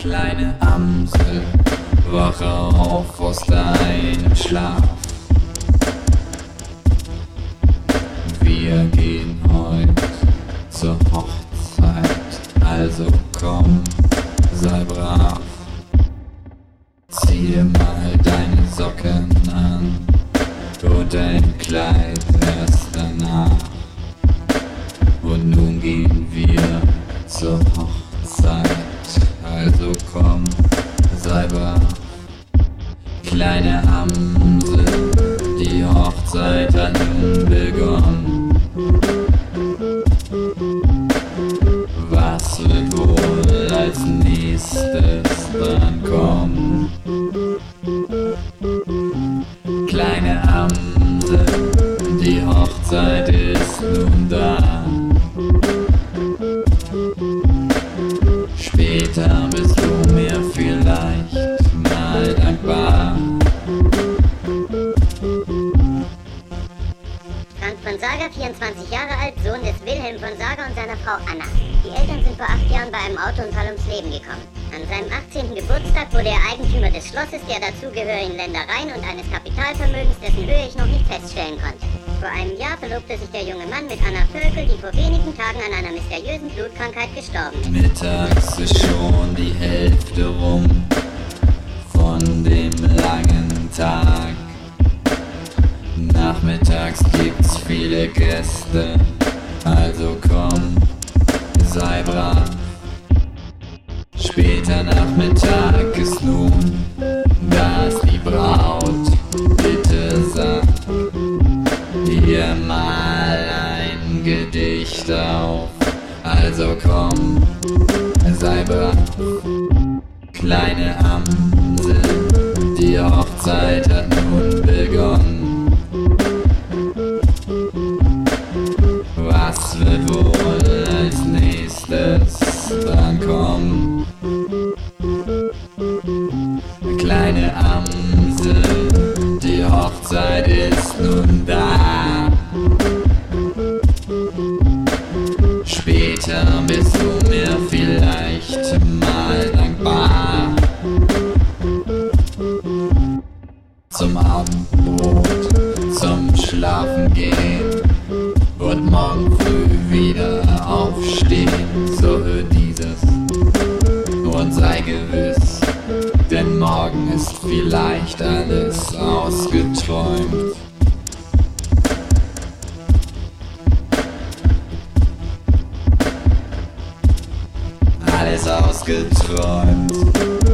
Kleine Amsel, wache auf aus deinem Schlaf. Wir gehen heut zur Hochzeit, also komm, sei brav. Zieh dir mal deine Socken an und dein Kleid erst danach. Und nun gehen wir zur Hochzeit, also komm, sei brav. Kleine Amsel, die Hochzeit hat nun begonnen. Was wird wohl als nächstes dran kommen? Kleine Amsel, die Hochzeit ist nun da. Später bist du mir vielleicht mal dankbar. Frank von Sager, 24 Jahre alt, Sohn des Wilhelm von Sager und seiner Frau Anna. Die Eltern sind vor 8 Jahren bei einem Autounfall ums Leben gekommen. An seinem 18. Geburtstag wurde er Eigentümer des Schlosses, der dazugehörigen Ländereien und eines Kapitalvermögens, dessen Höhe ich noch nicht feststellen konnte. Vor einem Jahr verlobte sich der junge Mann mit Anna Völkel, die vor wenigen Tagen an einer mysteriösen Blutkrankheit gestorben ist. Mittags ist schon die Hälfte rum von dem langen Tag. Nachmittags gibt's viele Gäste, also komm, sei brav. Später Nachmittag ist nun, da ist die Braut, bitte sag ihr mal ein Gedicht auf, also komm, sei brav. Kleine Amsel, die Hochzeit hat nun begonnen. Was wird wohl als nächstes dran kommen? Kleine Amsel, die Hochzeit ist nun da. Später bist du mir vielleicht mal dankbar. Zum Abendbrot, zum Schlafen gehen und morgen früh wieder aufstehen. So hör dieses und sei gewiss, denn morgen ist vielleicht alles ausgeträumt. Alles ausgeträumt.